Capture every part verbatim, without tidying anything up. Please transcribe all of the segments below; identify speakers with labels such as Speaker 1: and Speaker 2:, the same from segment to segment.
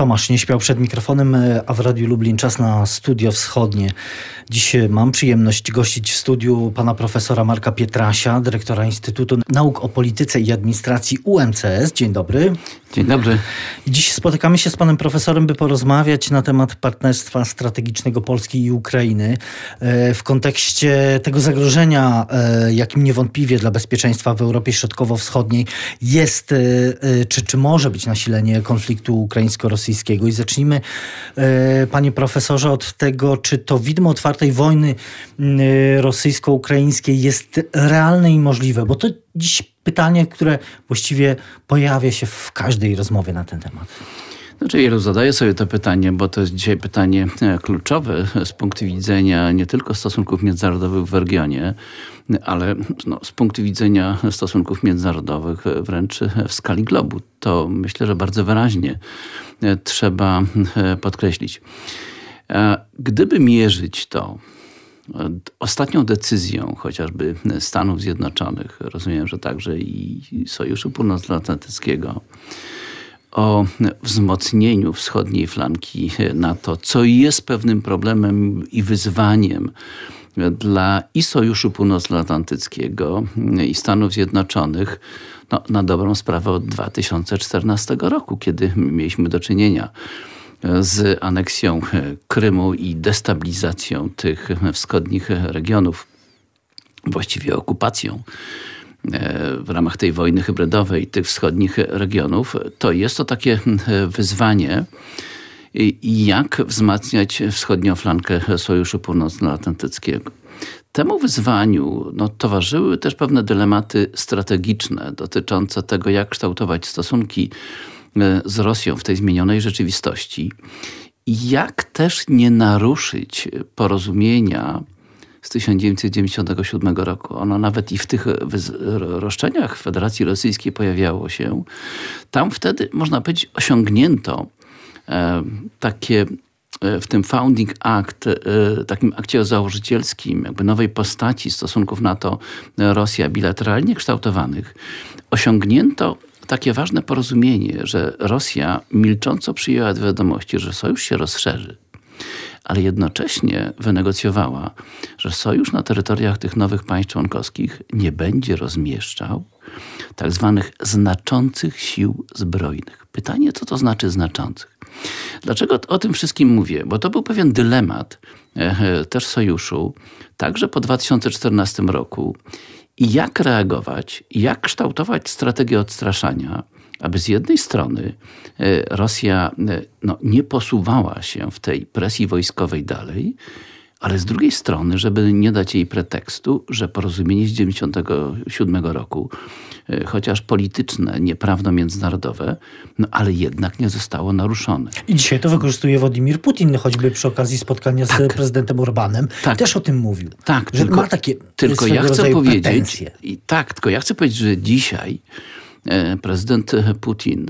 Speaker 1: Tomasz Nieśmiał przed mikrofonem, a w Radiu Lublin czas na Studio Wschodnie. Dziś mam przyjemność gościć w studiu pana profesora Marka Pietrasia, dyrektora Instytutu Nauk o Polityce i Administracji U M C S. Dzień dobry.
Speaker 2: Dzień dobry.
Speaker 1: Dziś spotykamy się z panem profesorem, by porozmawiać na temat partnerstwa strategicznego Polski i Ukrainy w kontekście tego zagrożenia, jakim niewątpliwie dla bezpieczeństwa w Europie Środkowo-Wschodniej jest, czy, czy może być nasilenie konfliktu ukraińsko-rosyjskiego. I zacznijmy, panie profesorze, od tego, czy to widmo otwartej wojny rosyjsko-ukraińskiej jest realne i możliwe, bo to dziś pytanie, które właściwie pojawia się w każdej rozmowie na ten temat.
Speaker 2: Znaczy, ja zadaję sobie to pytanie, bo to jest dzisiaj pytanie kluczowe z punktu widzenia nie tylko stosunków międzynarodowych w regionie, ale no, z punktu widzenia stosunków międzynarodowych wręcz w skali globu. To myślę, że bardzo wyraźnie trzeba podkreślić. Gdyby mierzyć to ostatnią decyzją chociażby Stanów Zjednoczonych, rozumiem, że także i Sojuszu Północnoatlantyckiego, o wzmocnieniu wschodniej flanki NATO, co jest pewnym problemem i wyzwaniem dla i Sojuszu Północnoatlantyckiego, i Stanów Zjednoczonych, no, na dobrą sprawę od dwa tysiące czternastego roku, kiedy mieliśmy do czynienia z aneksją Krymu i destabilizacją tych wschodnich regionów, właściwie okupacją w ramach tej wojny hybrydowej tych wschodnich regionów, to jest to takie wyzwanie, jak wzmacniać wschodnią flankę Sojuszu Północnoatlantyckiego. Temu wyzwaniu no, towarzyszyły też pewne dylematy strategiczne dotyczące tego, jak kształtować stosunki z Rosją w tej zmienionej rzeczywistości i jak też nie naruszyć porozumienia z tysiąc dziewięćset dziewięćdziesiątego siódmego roku. Ono nawet i w tych roszczeniach Federacji Rosyjskiej pojawiało się. Tam wtedy, można powiedzieć, osiągnięto e, takie w tym Founding Act, takim akcie założycielskim, jakby nowej postaci stosunków NATO-Rosja bilateralnie kształtowanych, osiągnięto takie ważne porozumienie, że Rosja milcząco przyjęła do wiadomości, że sojusz się rozszerzy, ale jednocześnie wynegocjowała, że sojusz na terytoriach tych nowych państw członkowskich nie będzie rozmieszczał tak zwanych znaczących sił zbrojnych. Pytanie, co to znaczy znaczących? Dlaczego o tym wszystkim mówię? Bo to był pewien dylemat e, też sojuszu, także po dwa tysiące czternastym roku. I jak reagować, jak kształtować strategię odstraszania, aby z jednej strony Rosja no, nie posuwała się w tej presji wojskowej dalej, ale z drugiej strony, żeby nie dać jej pretekstu, że porozumienie z dziewięćdziesiątego siódmego roku, chociaż polityczne, nieprawno-międzynarodowe, no ale jednak nie zostało naruszone.
Speaker 1: I dzisiaj to wykorzystuje Władimir Putin, choćby przy okazji spotkania tak. z prezydentem Orbánem. Tak. Też o tym mówił.
Speaker 2: Tak,
Speaker 1: że
Speaker 2: tylko,
Speaker 1: ma takie
Speaker 2: tylko ja chcę powiedzieć,
Speaker 1: i
Speaker 2: tak, tylko ja chcę powiedzieć, że dzisiaj e, prezydent Putin,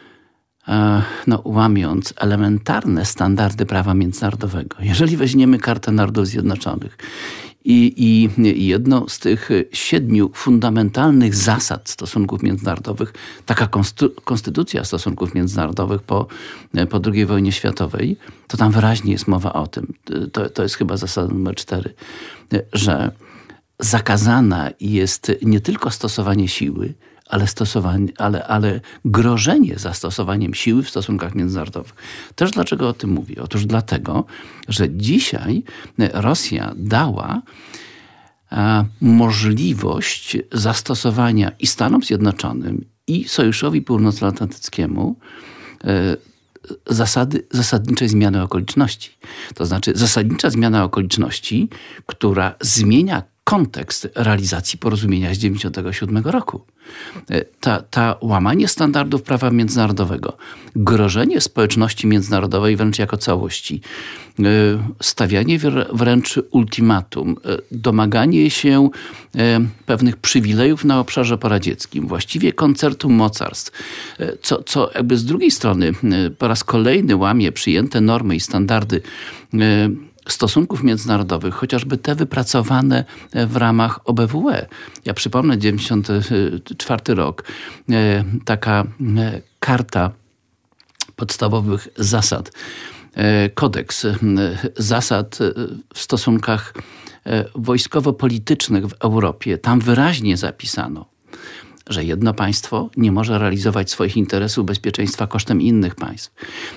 Speaker 2: e, no, łamiąc elementarne standardy prawa międzynarodowego, jeżeli weźmiemy Kartę Narodów Zjednoczonych I, i jedną z tych siedmiu fundamentalnych zasad stosunków międzynarodowych, taka konstytucja stosunków międzynarodowych po, po drugiej wojnie światowej, to tam wyraźnie jest mowa o tym, to, to jest chyba zasada numer cztery, że zakazana jest nie tylko stosowanie siły, ale, stosowanie, ale, ale grożenie zastosowaniem siły w stosunkach międzynarodowych. Też dlaczego o tym mówię? Otóż dlatego, że dzisiaj Rosja dała a, możliwość zastosowania i Stanom Zjednoczonym, i Sojuszowi Północnoatlantyckiemu e, zasady, zasadniczej zmiany okoliczności. To znaczy zasadnicza zmiana okoliczności, która zmienia kontekst realizacji porozumienia z dziewięćdziesiątego siódmego roku. Ta, ta łamanie standardów prawa międzynarodowego, grożenie społeczności międzynarodowej wręcz jako całości, stawianie wręcz ultimatum, domaganie się pewnych przywilejów na obszarze poradzieckim, właściwie koncertu mocarstw, co, co jakby z drugiej strony po raz kolejny łamie przyjęte normy i standardy stosunków międzynarodowych, chociażby te wypracowane w ramach O B W E. Ja przypomnę dziewięćdziesiąty czwarty rok, taka karta podstawowych zasad. Kodeks zasad w stosunkach wojskowo-politycznych w Europie. Tam wyraźnie zapisano, że jedno państwo nie może realizować swoich interesów bezpieczeństwa kosztem innych państw.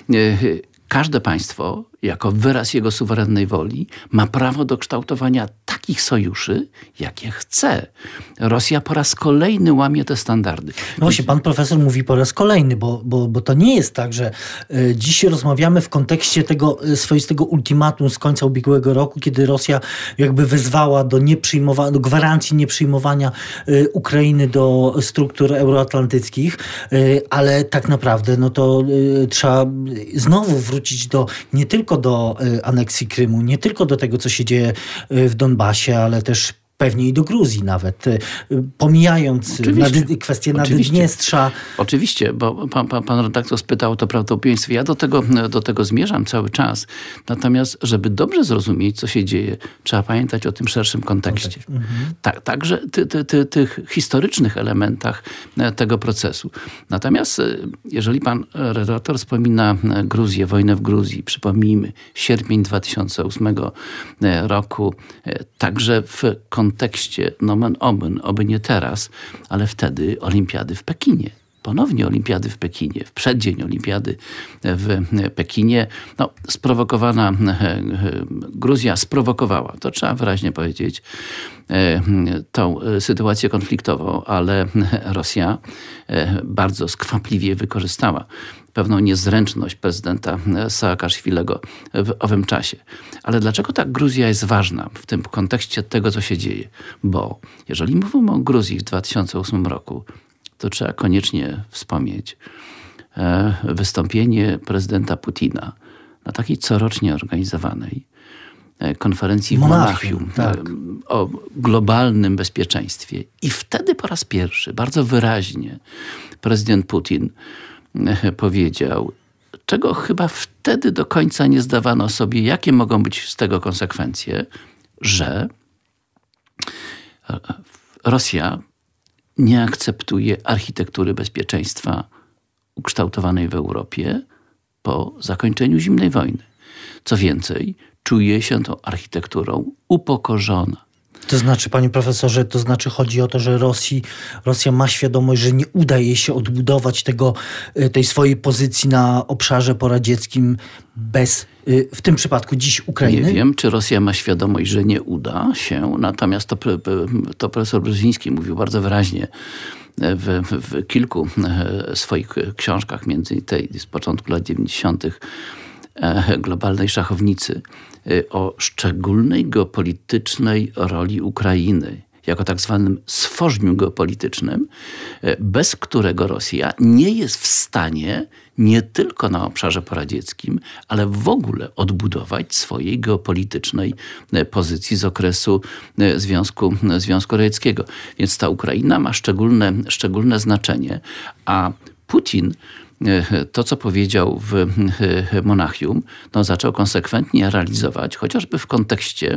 Speaker 2: Każde państwo, jako wyraz jego suwerennej woli, ma prawo do kształtowania takich sojuszy, jakie chce. Rosja po raz kolejny łamie te standardy.
Speaker 1: No właśnie, pan profesor mówi po raz kolejny, bo, bo, bo to nie jest tak, że y, dziś rozmawiamy w kontekście tego y, swoistego ultimatum z końca ubiegłego roku, kiedy Rosja jakby wezwała do, nieprzyjmowa- do gwarancji nieprzyjmowania y, Ukrainy do struktur euroatlantyckich, y, ale tak naprawdę no to y, trzeba znowu wrócić do, nie tylko do y, aneksji Krymu, nie tylko do tego, co się dzieje y, w Donbasie, ale też pewnie i do Gruzji nawet, pomijając nad, kwestię Naddniestrza.
Speaker 2: Oczywiście, bo pan, pan, pan redaktor spytał o to prawdopodobieństwo. Ja do tego, do tego zmierzam cały czas. Natomiast, żeby dobrze zrozumieć, co się dzieje, trzeba pamiętać o tym szerszym kontekście. Mhm. Tak, także ty, ty, ty, tych historycznych elementach tego procesu. Natomiast jeżeli pan redaktor wspomina Gruzję, wojnę w Gruzji, przypomnijmy, sierpień dwa tysiące ósmego roku, także w kontekście kontekście nomen omen, oby nie teraz, ale wtedy olimpiady w Pekinie. Ponownie olimpiady w Pekinie, w przeddzień olimpiady w Pekinie. No, sprowokowana, Gruzja sprowokowała, to trzeba wyraźnie powiedzieć, tą sytuację konfliktową, ale Rosja bardzo skwapliwie wykorzystała pewną niezręczność prezydenta Saakaszwilego w owym czasie. Ale dlaczego ta Gruzja jest ważna w tym kontekście tego, co się dzieje? Bo jeżeli mówimy o Gruzji w dwa tysiące ósmym roku, to trzeba koniecznie wspomnieć wystąpienie prezydenta Putina na takiej corocznie organizowanej konferencji w Monachium tak. o globalnym bezpieczeństwie. I wtedy po raz pierwszy, bardzo wyraźnie, prezydent Putin powiedział, czego chyba wtedy do końca nie zdawano sobie, jakie mogą być z tego konsekwencje, że Rosja nie akceptuje architektury bezpieczeństwa ukształtowanej w Europie po zakończeniu zimnej wojny. Co więcej, czuje się tą architekturą upokorzona.
Speaker 1: To znaczy, panie profesorze, to znaczy chodzi o to, że Rosji, Rosja ma świadomość, że nie uda jej się odbudować tego, tej swojej pozycji na obszarze poradzieckim bez, w tym przypadku dziś Ukrainy?
Speaker 2: Nie wiem, czy Rosja ma świadomość, że nie uda się, natomiast to, to profesor Brzeziński mówił bardzo wyraźnie w, w kilku swoich książkach, między innymi tej z początku lat dziewięćdziesiątych, globalnej szachownicy, o szczególnej geopolitycznej roli Ukrainy, jako tak zwanym stworzeniu geopolitycznym, bez którego Rosja nie jest w stanie nie tylko na obszarze poradzieckim, ale w ogóle odbudować swojej geopolitycznej pozycji z okresu Związku, Związku Radzieckiego. Więc ta Ukraina ma szczególne, szczególne znaczenie, a Putin to, co powiedział w Monachium, no, zaczął konsekwentnie realizować, chociażby w kontekście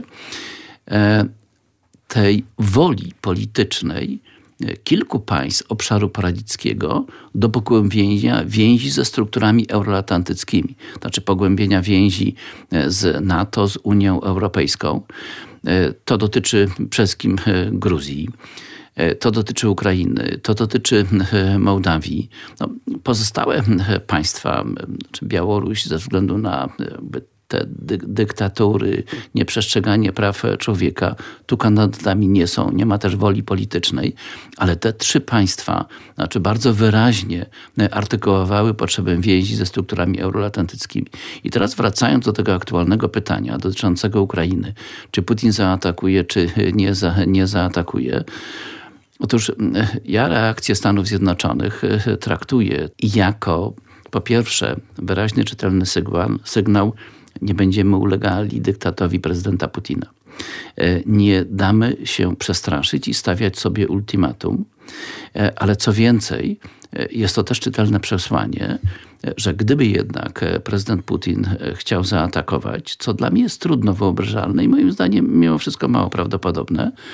Speaker 2: tej woli politycznej kilku państw obszaru poradzieckiego do pogłębienia więzi ze strukturami euroatlantyckimi. Znaczy pogłębienia więzi z NATO, z Unią Europejską. To dotyczy przede wszystkim Gruzji. To dotyczy Ukrainy, to dotyczy Mołdawii. No, pozostałe państwa, czy Białoruś ze względu na te dy- dyktatury, nieprzestrzeganie praw człowieka, tu kandydatami nie są, nie ma też woli politycznej, ale te trzy państwa znaczy bardzo wyraźnie artykułowały potrzebę więzi ze strukturami euroatlantyckimi. I teraz wracając do tego aktualnego pytania dotyczącego Ukrainy, czy Putin zaatakuje, czy nie, za, nie zaatakuje, otóż ja reakcję Stanów Zjednoczonych traktuję jako po pierwsze wyraźny, czytelny sygnał, sygnał nie będziemy ulegali dyktatowi prezydenta Putina. Nie damy się przestraszyć i stawiać sobie ultimatum, ale co więcej, jest to też czytelne przesłanie, że gdyby jednak prezydent Putin chciał zaatakować, co dla mnie jest trudno wyobrażalne i moim zdaniem mimo wszystko mało prawdopodobne,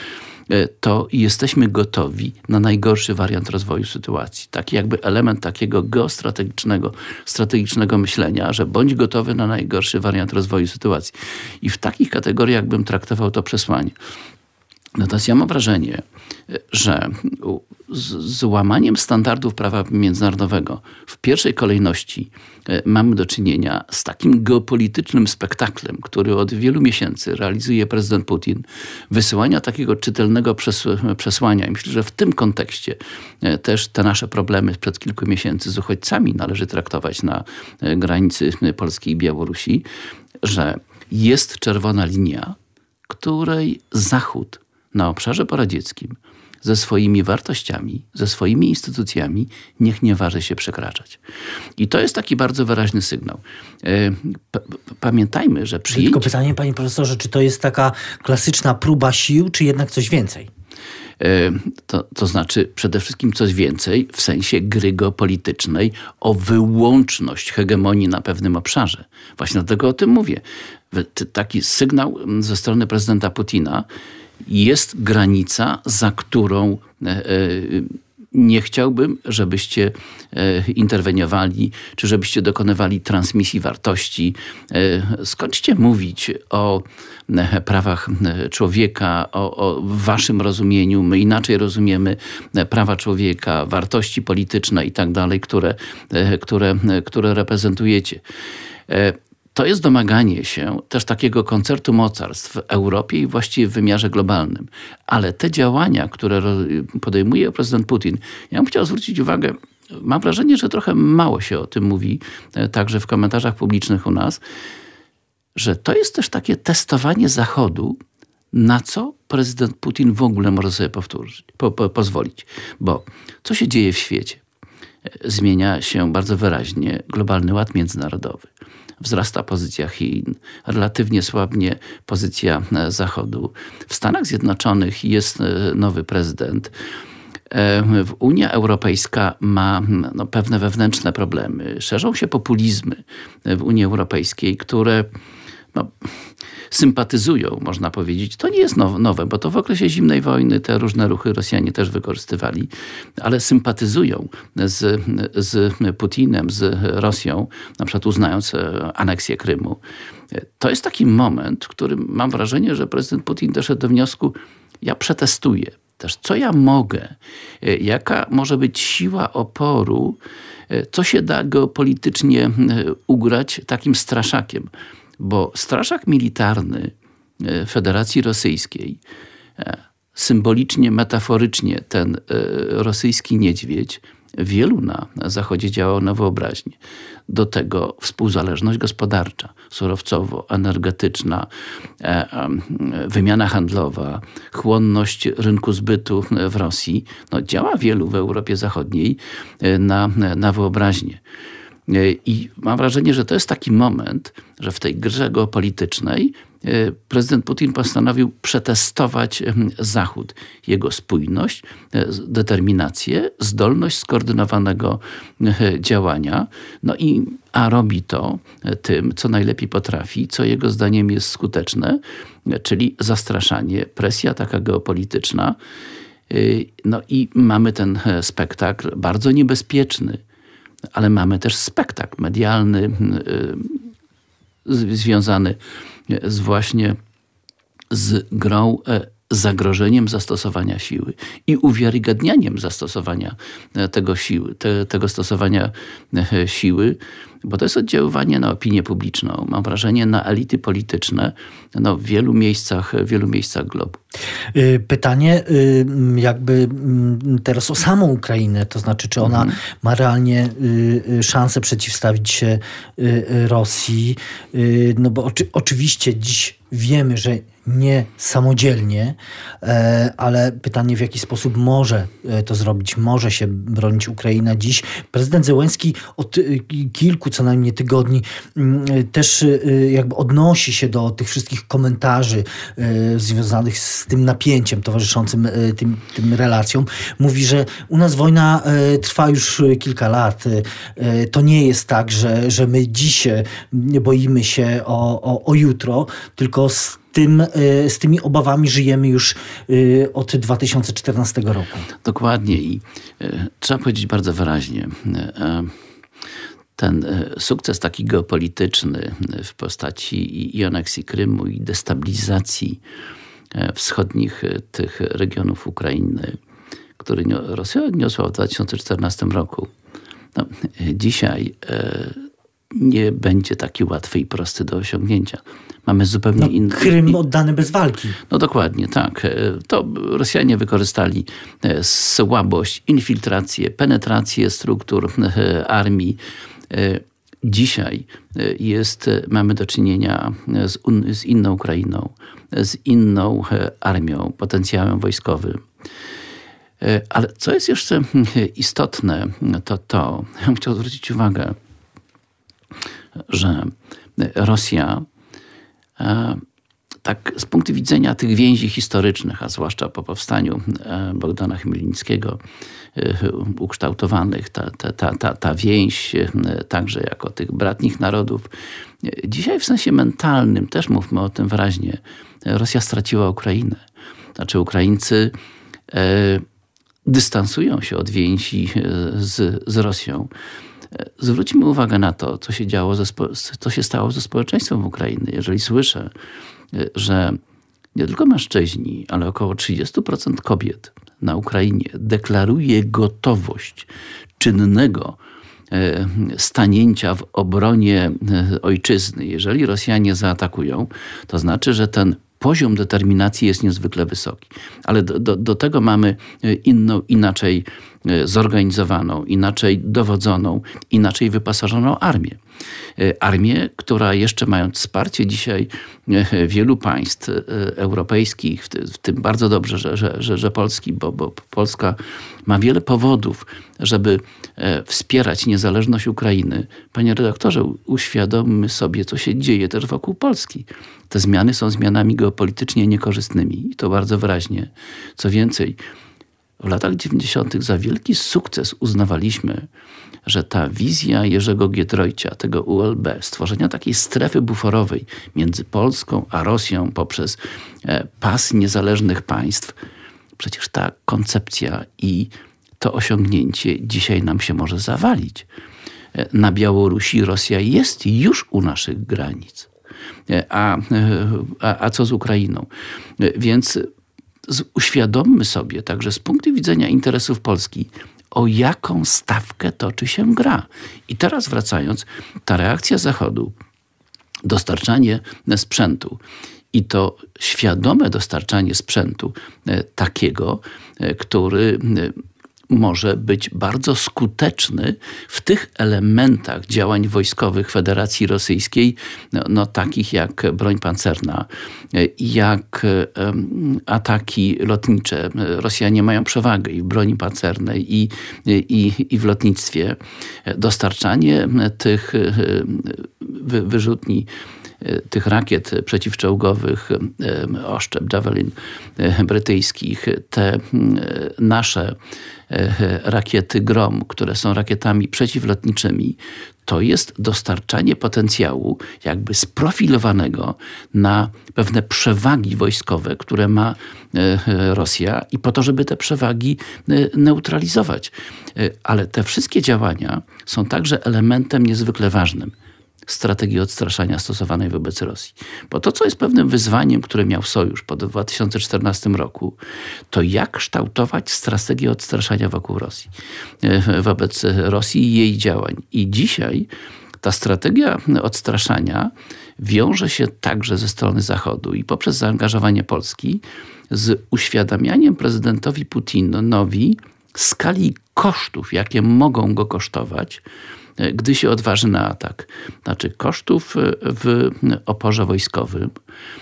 Speaker 2: to jesteśmy gotowi na najgorszy wariant rozwoju sytuacji. Taki jakby element takiego geostrategicznego, strategicznego myślenia, że bądź gotowy na najgorszy wariant rozwoju sytuacji. I w takich kategoriach bym traktował to przesłanie. Natomiast ja mam wrażenie, że z, z łamaniem standardów prawa międzynarodowego w pierwszej kolejności mamy do czynienia z takim geopolitycznym spektaklem, który od wielu miesięcy realizuje prezydent Putin, wysyłania takiego czytelnego przesłania. I myślę, że w tym kontekście też te nasze problemy sprzed kilku miesięcy z uchodźcami należy traktować na granicy Polski i Białorusi, że jest czerwona linia, której Zachód na obszarze poradzieckim ze swoimi wartościami, ze swoimi instytucjami niech nie waży się przekraczać. I to jest taki bardzo wyraźny sygnał. Pamiętajmy, że przyjęcie...
Speaker 1: Tylko pytanie, panie profesorze, czy to jest taka klasyczna próba sił, czy jednak coś więcej?
Speaker 2: To, to znaczy przede wszystkim coś więcej w sensie gry geopolitycznej o wyłączność hegemonii na pewnym obszarze. Właśnie dlatego o tym mówię. Taki sygnał ze strony prezydenta Putina: jest granica, za którą nie chciałbym, żebyście interweniowali, czy żebyście dokonywali transmisji wartości. Skończcie mówić o prawach człowieka, o, o waszym rozumieniu. My inaczej rozumiemy prawa człowieka, wartości polityczne i tak dalej, które, które, które reprezentujecie. To jest domaganie się też takiego koncertu mocarstw w Europie i właściwie w wymiarze globalnym. Ale te działania, które podejmuje prezydent Putin, ja bym chciał zwrócić uwagę, mam wrażenie, że trochę mało się o tym mówi, także w komentarzach publicznych u nas, że to jest też takie testowanie Zachodu, na co prezydent Putin w ogóle może sobie powtórzyć, po, po, pozwolić. Bo co się dzieje w świecie? Zmienia się bardzo wyraźnie globalny ład międzynarodowy. Wzrasta pozycja Chin, relatywnie słabnie pozycja Zachodu. W Stanach Zjednoczonych jest nowy prezydent. Unia Europejska ma no, pewne wewnętrzne problemy. Szerzą się populizmy w Unii Europejskiej, które no, sympatyzują, można powiedzieć. To nie jest nowe, bo to w okresie zimnej wojny te różne ruchy Rosjanie też wykorzystywali, ale sympatyzują z, z Putinem, z Rosją, na przykład uznając aneksję Krymu. To jest taki moment, w którym mam wrażenie, że prezydent Putin doszedł do wniosku: ja przetestuję też, co ja mogę, jaka może być siła oporu, co się da geopolitycznie ugrać takim straszakiem. Bo straszak militarny Federacji Rosyjskiej, symbolicznie, metaforycznie ten rosyjski niedźwiedź, wielu na Zachodzie działał na wyobraźnię. Do tego współzależność gospodarcza, surowcowo-energetyczna, wymiana handlowa, chłonność rynku zbytu w Rosji. No, działa wielu w Europie Zachodniej na, na wyobraźnię. I mam wrażenie, że to jest taki moment, że w tej grze geopolitycznej prezydent Putin postanowił przetestować Zachód. Jego spójność, determinację, zdolność skoordynowanego działania. No i, a robi to tym, co najlepiej potrafi, co jego zdaniem jest skuteczne, czyli zastraszanie, presja taka geopolityczna. No i mamy ten spektakl bardzo niebezpieczny, ale mamy też spektakl medialny związany z właśnie z grą, zagrożeniem zastosowania siły i uwiarygadnianiem zastosowania tego siły, te, tego stosowania siły, bo to jest oddziaływanie na opinię publiczną. Mam wrażenie, na elity polityczne no, w wielu miejscach, w wielu miejscach globu.
Speaker 1: Pytanie jakby teraz o samą Ukrainę, to znaczy, czy ona mhm. ma realnie szansę przeciwstawić się Rosji, no bo oczy, oczywiście dziś wiemy, że nie samodzielnie, ale pytanie, w jaki sposób może to zrobić, może się bronić Ukraina dziś. Prezydent Zełenski od kilku co najmniej tygodni też jakby odnosi się do tych wszystkich komentarzy związanych z tym napięciem towarzyszącym tym, tym relacjom. Mówi, że u nas wojna trwa już kilka lat. To nie jest tak, że, że my dziś boimy się o, o, o jutro, tylko z tym, z tymi obawami żyjemy już od dwa tysiące czternastego roku.
Speaker 2: Dokładnie i trzeba powiedzieć bardzo wyraźnie, ten sukces taki geopolityczny w postaci i aneksji Krymu, i destabilizacji wschodnich tych regionów Ukrainy, który Rosja odniosła w dwa tysiące czternastym roku, no, dzisiaj nie będzie taki łatwy i prosty do osiągnięcia. Mamy zupełnie
Speaker 1: no,
Speaker 2: inny...
Speaker 1: Krym oddany bez walki.
Speaker 2: No dokładnie, tak. To Rosjanie wykorzystali słabość, infiltrację, penetrację struktur armii. Dzisiaj jest, mamy do czynienia z, z inną Ukrainą, z inną armią, potencjałem wojskowym. Ale co jest jeszcze istotne, to to, ja bym chciał zwrócić uwagę, że Rosja tak z punktu widzenia tych więzi historycznych, a zwłaszcza po powstaniu Bogdana Chmielnickiego ukształtowanych, ta, ta, ta, ta więź także jako tych bratnich narodów, dzisiaj w sensie mentalnym, też mówmy o tym wyraźnie, Rosja straciła Ukrainę. Znaczy Ukraińcy dystansują się od więzi z, z Rosją. Zwróćmy uwagę na to, co się działo ze, co się stało ze społeczeństwem Ukrainy. Jeżeli słyszę, że nie tylko mężczyźni, ale około trzydzieści procent kobiet na Ukrainie deklaruje gotowość czynnego stanięcia w obronie ojczyzny, jeżeli Rosjanie zaatakują, to znaczy, że ten poziom determinacji jest niezwykle wysoki. Ale do, do, do tego mamy inną, inaczej zorganizowaną, inaczej dowodzoną, inaczej wyposażoną armię. Armię, która jeszcze mając wsparcie dzisiaj wielu państw europejskich, w tym bardzo dobrze, że, że, że, że Polski, bo, bo Polska ma wiele powodów, żeby wspierać niezależność Ukrainy. Panie redaktorze, uświadommy sobie, co się dzieje też wokół Polski. Te zmiany są zmianami geopolitycznie niekorzystnymi i to bardzo wyraźnie. Co więcej, w latach dziewięćdziesiątych za wielki sukces uznawaliśmy, że ta wizja Jerzego Giedroycia, tego U L B, stworzenia takiej strefy buforowej między Polską a Rosją poprzez pas niezależnych państw, przecież ta koncepcja i to osiągnięcie dzisiaj nam się może zawalić. Na Białorusi Rosja jest już u naszych granic. A, a, a co z Ukrainą? Więc uświadommy sobie także z punktu widzenia interesów Polski, o jaką stawkę toczy się gra. I teraz wracając, ta reakcja Zachodu, dostarczanie sprzętu i to świadome dostarczanie sprzętu takiego, który może być bardzo skuteczny w tych elementach działań wojskowych Federacji Rosyjskiej, no, no takich jak broń pancerna, jak um, ataki lotnicze. Rosjanie mają przewagę i w broni pancernej, i, i, i w lotnictwie. Dostarczanie tych wy, wyrzutni, tych rakiet przeciwczołgowych, oszczep Javelin brytyjskich, te nasze rakiety Grom, które są rakietami przeciwlotniczymi, to jest dostarczanie potencjału jakby sprofilowanego na pewne przewagi wojskowe, które ma Rosja i po to, żeby te przewagi neutralizować. Ale te wszystkie działania są także elementem niezwykle ważnym strategii odstraszania stosowanej wobec Rosji. Bo to, co jest pewnym wyzwaniem, które miał Sojusz po dwa tysiące czternastym roku, to jak kształtować strategię odstraszania wokół Rosji, wobec Rosji i jej działań. I dzisiaj ta strategia odstraszania wiąże się także ze strony Zachodu i poprzez zaangażowanie Polski z uświadamianiem prezydentowi Putinowi skali kosztów, jakie mogą go kosztować, gdy się odważy na atak. Znaczy kosztów w oporze wojskowym,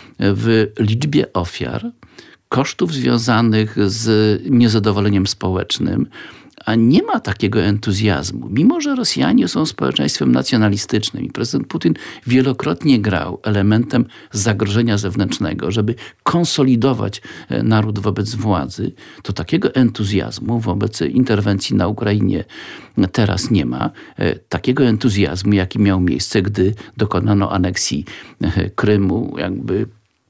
Speaker 2: w liczbie ofiar, kosztów związanych z niezadowoleniem społecznym, a nie ma takiego entuzjazmu. Mimo że Rosjanie są społeczeństwem nacjonalistycznym i prezydent Putin wielokrotnie grał elementem zagrożenia zewnętrznego, żeby konsolidować naród wobec władzy, to takiego entuzjazmu wobec interwencji na Ukrainie teraz nie ma. Takiego entuzjazmu, jaki miał miejsce, gdy dokonano aneksji Krymu, jakby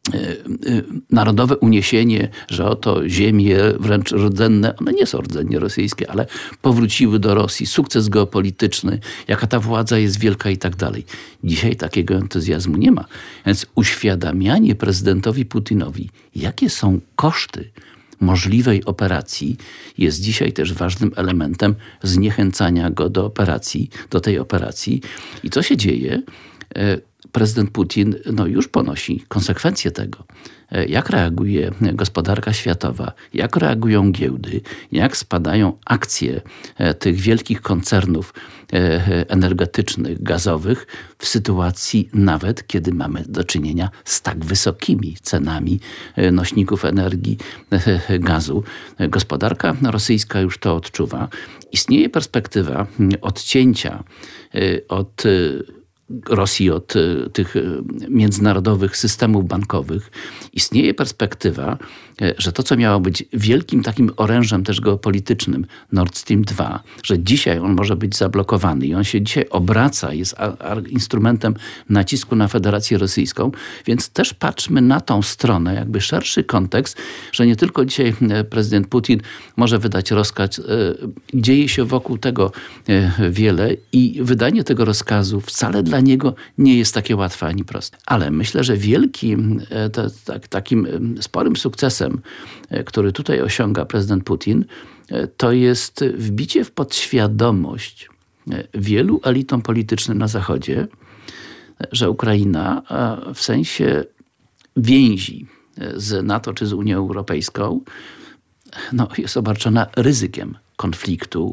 Speaker 2: narodowe uniesienie, że oto ziemie wręcz rdzenne, one nie są rdzenie rosyjskie, ale powróciły do Rosji, sukces geopolityczny, jaka ta władza jest wielka i tak dalej. Dzisiaj takiego entuzjazmu nie ma. Więc uświadamianie prezydentowi Putinowi, jakie są koszty możliwej operacji, jest dzisiaj też ważnym elementem zniechęcania go do operacji, do tej operacji. I co się dzieje? Prezydent Putin no, już ponosi konsekwencje tego. Jak reaguje gospodarka światowa, jak reagują giełdy, jak spadają akcje tych wielkich koncernów energetycznych, gazowych w sytuacji nawet, kiedy mamy do czynienia z tak wysokimi cenami nośników energii, gazu. Gospodarka rosyjska już to odczuwa. Istnieje perspektywa odcięcia od Rosji od tych międzynarodowych systemów bankowych. Istnieje perspektywa, że to, co miało być wielkim takim orężem też geopolitycznym, Nord Stream dwa, że dzisiaj on może być zablokowany i on się dzisiaj obraca, jest instrumentem nacisku na Federację Rosyjską, więc też patrzmy na tą stronę, jakby szerszy kontekst, że nie tylko dzisiaj prezydent Putin może wydać rozkaz, dzieje się wokół tego wiele i wydanie tego rozkazu wcale dla niego nie jest takie łatwe ani proste. Ale myślę, że wielkim, te, tak, takim sporym sukcesem, który tutaj osiąga prezydent Putin, to jest wbicie w podświadomość wielu elitom politycznym na Zachodzie, że Ukraina w sensie więzi z NATO czy z Unią Europejską no, jest obarczona ryzykiem konfliktu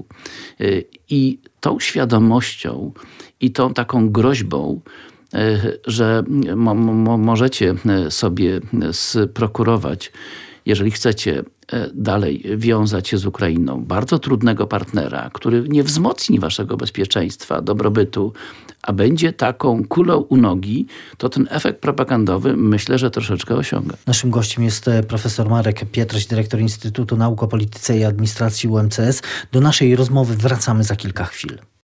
Speaker 2: i tą świadomością i tą taką groźbą, że mo- mo- możecie sobie sprokurować, jeżeli chcecie dalej wiązać się z Ukrainą, bardzo trudnego partnera, który nie wzmocni waszego bezpieczeństwa, dobrobytu, a będzie taką kulą u nogi, to ten efekt propagandowy myślę, że troszeczkę osiąga.
Speaker 1: Naszym gościem jest profesor Marek Pietraś, dyrektor Instytutu Nauk o Polityce i Administracji U M C S. Do naszej rozmowy wracamy za kilka chwil.